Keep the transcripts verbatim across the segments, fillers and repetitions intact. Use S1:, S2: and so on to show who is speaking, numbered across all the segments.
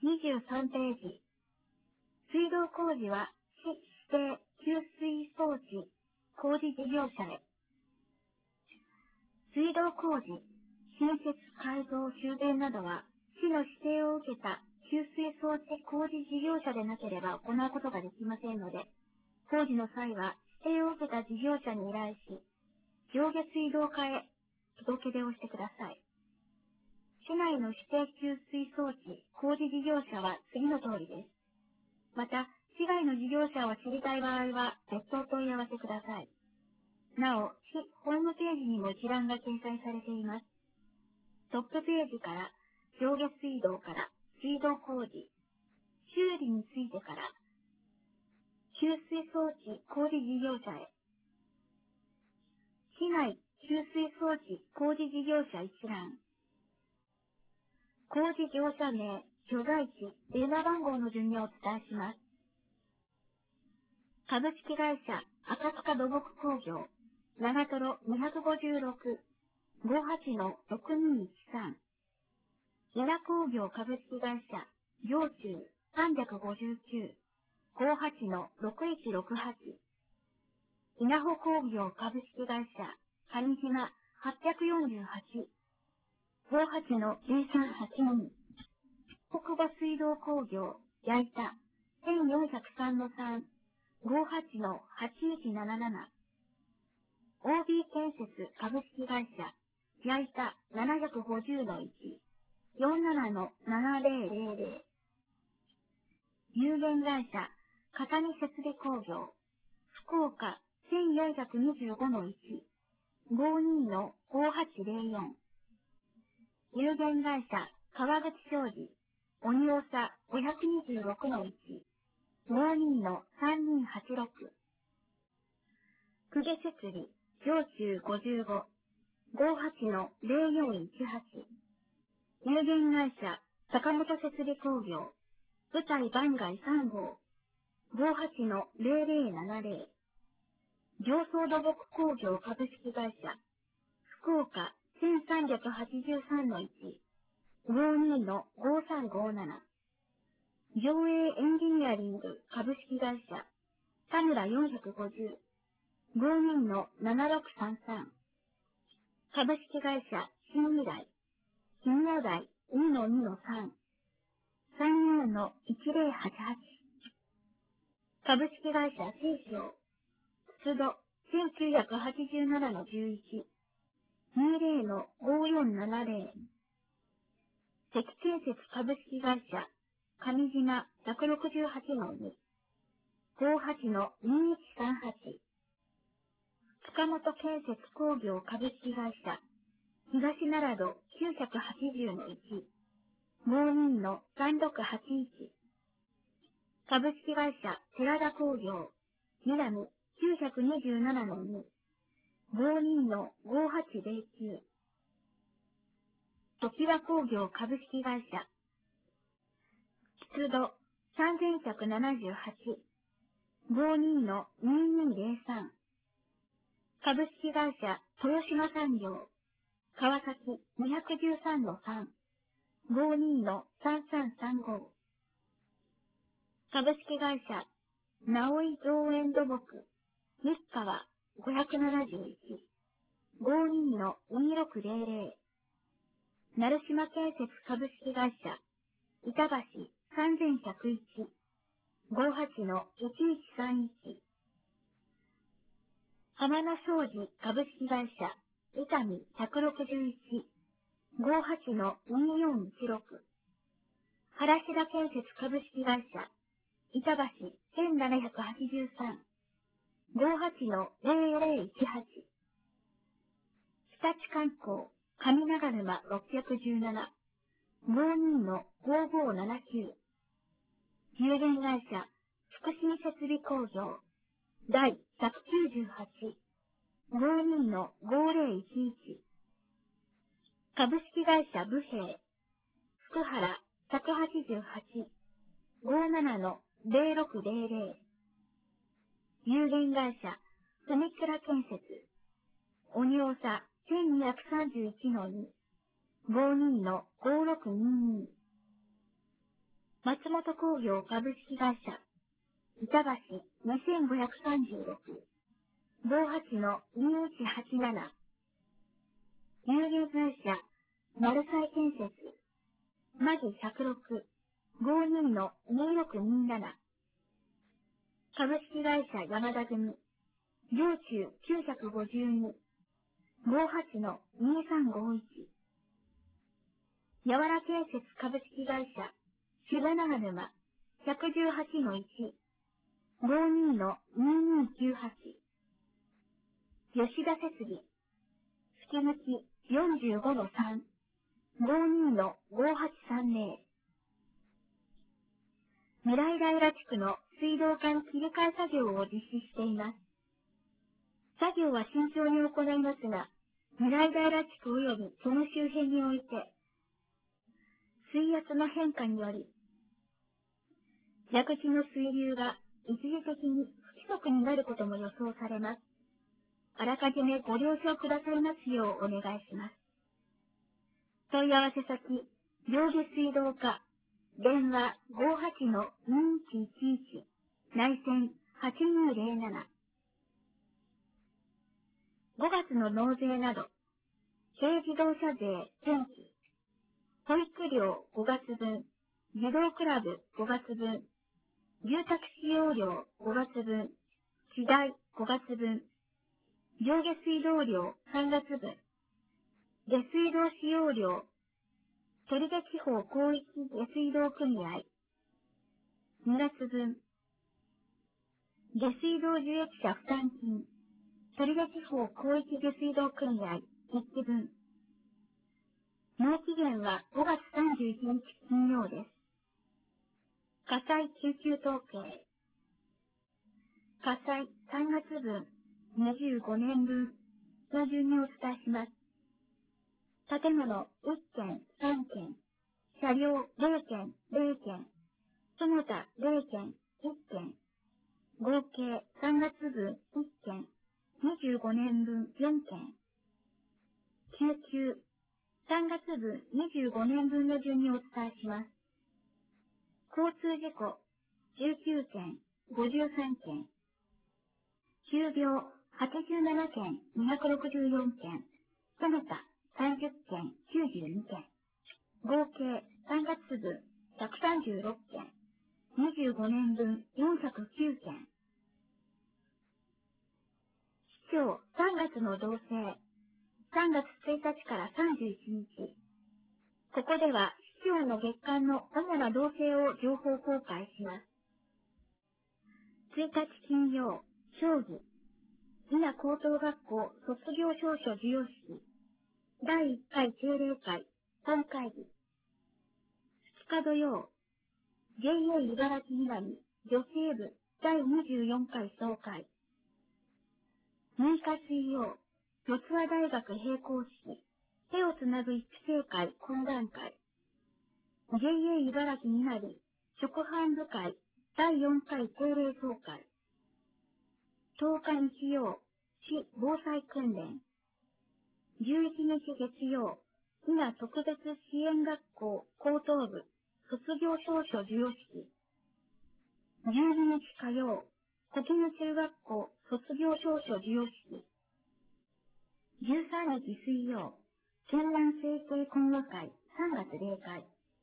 S1: にじゅうさんページ。水道工事は市指定給水装置工事事業者へ。水道工事、新設改造修繕などは市の指定を受けた給水装置工事事業者でなければ行うことができませんので、工事の際は指定を受けた事業者に依頼し、上下水道課へ届け出をしてください。市内の指定給水装置工事事業者は次の通りです。また、市外の事業者を知りたい場合は別途お問い合わせください。なお、市ホームページにも一覧が掲載されています。トップページから上下水道から水道工事、修理についてから給水装置工事事業者へ。市内給水装置工事事業者一覧。工事業者名、所在地、電話番号の順にお伝えします。株式会社赤塚土木工業、長瀞にごろく、ごはちのろくにいちさん。稲工業株式会社、行中さんごきゅう、ごはちのろくいちろくはち。稲穂工業株式会社、上島はちよんはち、ごはちのぜろさんはちに。北部水道工業、矢板せんよんひゃくさんのさん、ごはちのはちいちなななな。オービー 建設株式会社、矢板ななごぜろのいち、よんななのななぜろぜろぜろ。有限会社、片見設備工業、福岡せんよんひゃくにじゅうごのいち、ごにのごはちぜろよん。有限会社、川口商事、鬼長ごひゃくにじゅうろくのいち、ごにのさんにはちろく。公家設備、上中ごじゅうご、ごはちのぜろよんいちはち。有限会社、坂本設備工業、舞台番外さん号、ごはちのぜろぜろななぜろ。上層土木工業株式会社、福岡せんさんびゃくはちじゅうさんのいち、ごにのごさんごなな。上映エンジニアリング株式会社、田村よんひゃくごじゅう、ごにのななろくさんさん。株式会社、新未来、新野台にのにのさん、さんよんのいちぜろはちはち。株式会社、清少、津戸せんきゅうひゃくはちじゅうななのじゅういち、にぜろのごよんななぜろ。関建設株式会社、上島ひゃくろくじゅうはちのに、ごはちのにいちさんはち。塚本建設工業株式会社、東奈良戸きゅうひゃくはちじゅうのいち、ごにのさんろくはちいち。株式会社、寺田工業、南きゅうひゃくにじゅうななのに、ごにのごはちぜろきゅう。常盤工業株式会社、出土さんぜんひゃくななじゅうはち、ごにのににぜろさん。株式会社、豊島産業、川崎にひゃくじゅうさんのさん、ごにのさんさんさんご。株式会社、直井造園土木、日川ごひゃくななじゅういち、ごにのにろくぜろぜろ。成島建設株式会社、板橋さんぜんひゃくいち、ごはちのいちいちさんいち。浜名商事株式会社、伊丹ひゃくろくじゅういち、ごはちのによんいちろく。原白建設株式会社、板橋せんななひゃくはちじゅうさん、ごはちのぜろぜろいちはち。日立観光、上長沼ろっぴゃくじゅうなな、ごにのごごななきゅう。有限会社、福島設備工業、第ひゃくきゅうじゅうはち、ごにのごぜろいちいち。株式会社武平、福原ひゃくはちじゅうはち、ごななのぜろろくぜろぜろ。有限会社、住倉建設、鬼長せんにひゃくさんじゅういちのに、ごにのごろくにに。 松本工業株式会社、板橋にせんごひゃくさんじゅうろく、ごはちのにいちはちなな、有限会社、マルサイ建設、マジひゃくろく、ごにのにろくになな、株式会社山田組、上中きゅうごに、ごはちのにさんごいち、やわら建設株式会社、柴長沼、ひゃくじゅうはちのいち、ごにのににきゅうはち、吉田設備、月抜きよんじゅうごのさん、ごにのごはちさんぜろ、未来平地区の水道管切り替え作業を実施しています。作業は慎重に行いますが、未来平地区及びその周辺において、水圧の変化により、蛇口の水流が一時的に不規則になることも予想されます。あらかじめご了承くださいますようお願いします。問い合わせ先、上下水道課、電話 ごはちのにいちいちいち、内線はちにーぜろなな。ごがつの納税など、軽自動車税転記、保育料ごがつぶん、児童クラブごがつぶん、住宅使用料ごがつぶん、地代ごがつぶん、上下水道料さんがつぶん、下水道使用料、取手地方広域下水道組合にがつぶん、下水道受益者負担金、取手地方広域下水道組合いっきぶん。納期限はごがつさんじゅういちにち金曜です。火災救急統計。火災さんがつぶん、にじゅうごねんぶんの順にお伝えします。建物いっけん、さんけん、車両れいけん、れいけん、その他れいけん、いっけん、合計さんがつぶんいっけん、にじゅうごねんぶんよんけん、救急さんがつぶんにじゅうごねんぶんの順にお伝えします。交通事故じゅうきゅうけん、ごじゅうさんけん、急病はちじゅうななけん、にひゃくろくじゅうよんけん、その他さんじゅっけん、きゅうじゅうにけん、合計さんがつぶんひゃくさんじゅうろっけん、にじゅうごねんぶんよんひゃくきゅうけん。市長さんがつの動静、さんがつついたちからさんじゅういちにち。ここでは市長の月間の主な動静を情報公開します。ついたち金曜、正午、伊那高等学校卒業証書授与式、だいいっかい定例会、本会議。ふつか土曜、ジェイエー 茨城南女性部だいにじゅうよんかい総会。むいか水曜、四ツ谷大学閉校式、手をつなぐ育成会懇談会。ジェイエー 茨城南直販部会だいよんかい定例総会。とおか日曜、市防災訓練。じゅういちにち月曜、伊那特別支援学校高等部卒業証書授与式。じゅうににち火曜、小絹中学校卒業証書授与式。じゅうさんにち水曜、県南生成懇話会さんがつ例会。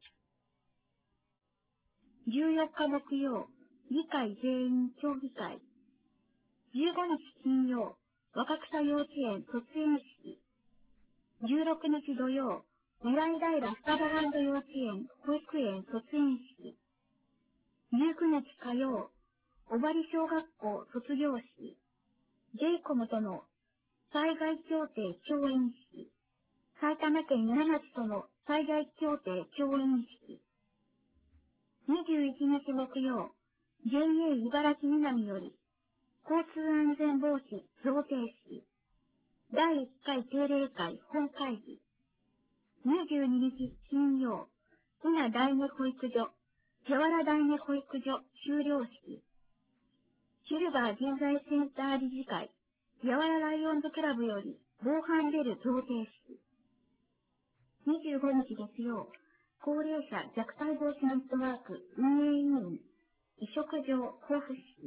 S1: じゅうよっか木曜、議会全員協議会。じゅうごにち金曜、若草幼稚園卒園式。じゅうろくにち土曜、未来平スタバランド幼稚園保育園卒園式。じゅうくにち火曜、小針小学校卒業式。ジェイコム との災害協定調印式。埼玉県伊奈町との災害協定調印式。にじゅういちにち木曜、ジェイエー 茨城南より、交通安全防止贈呈式。だいいっかい定例会本会議。にじゅうににち金曜、伊那第二保育所、手原第二保育所修了式。シルバー人材センター理事会、手原ライオンズクラブより、防犯ベル贈呈式。にじゅうごにち月曜、 高齢者虐待防止ネットワーク運営委員、移植場交付式。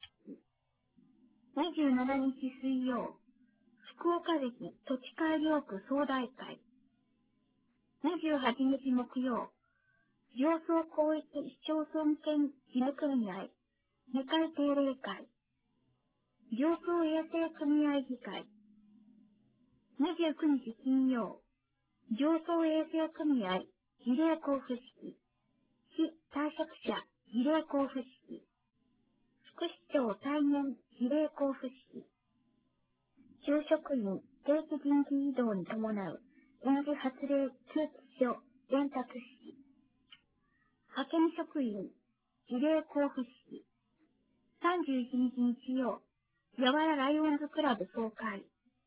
S1: にじゅうしちにち水曜、福岡駅土地改良区総代会。にじゅうはちにち木曜、上層広域市町村兼事務組合、にかい定例会。上層衛生組合議会。にじゅうくにち金曜、上層衛生組合儀礼交付式。市退職者儀礼交付式。副市長対面儀礼交付式。就職員定期人事異動に伴う臨時発令通知書伝達式。派遣職員儀礼交付式。さんじゅういちにち日曜、やわらライオンズクラブ総会。